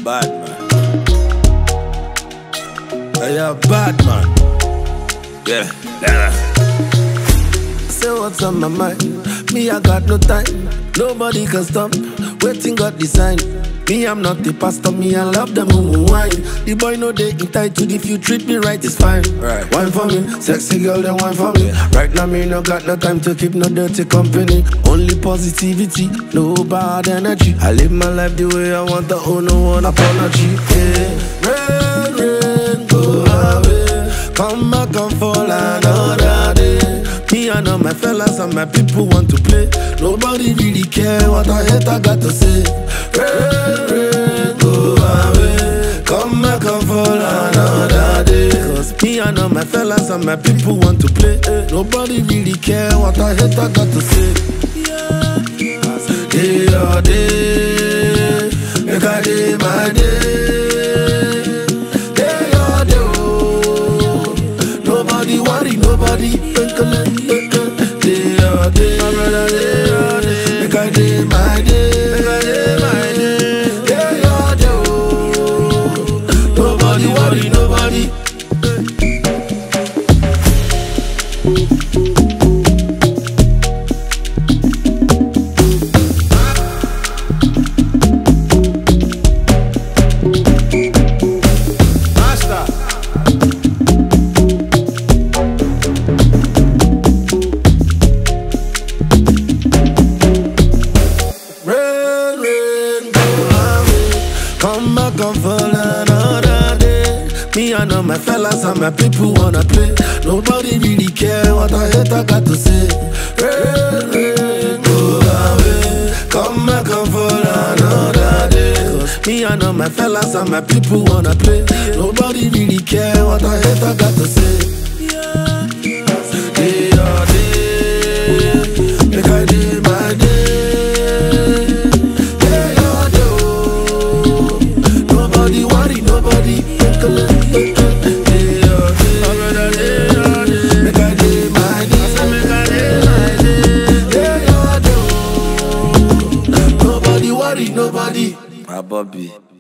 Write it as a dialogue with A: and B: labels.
A: bad man. Hey, you're bad man. Yeah.
B: Say what's on my mind. Me, I got no time. Nobody can stop. Waiting God design. Me, I'm not the pastor. Me, I love them who wine. The boy know they entitled. If you treat me right, it's fine.
A: Right.
B: Wine for me, sexy girl, then wine for me. Right now, me no got no time to keep no dirty company. Only positivity, no bad energy. I live my life the way I want. I owe no one apology. Yeah. Rain, rain, go away. Come back and fall another day. Me and all my fellas and my people want to play. Nobody really care what I hate, I got to say. Rain, rain, go away. Come back and fall another day. Cause me and all my fellas and my people want to play. Nobody really care what I hate, I got to say. Day or day, make I day my day. Day or day, oh. Nobody worry, nobody twinkle. Day or day, my brother, day or day, make I day my day. Make I day my day. Day or day, oh. Nobody worry, nobody. Come back and fall another day. Me and all my fellas and my people wanna play. Nobody really care what I hate, I got to say. Rain, rain, go away. Come back and fall another day. Cause me and all my fellas and my people wanna play. Nobody really care what I hate, I got to say. Day or day, make I day my day. Nobody twinkle. Day or day, make I day my day. Make I day my day. Day or day, nobody worry, nobody.
A: My Bobby.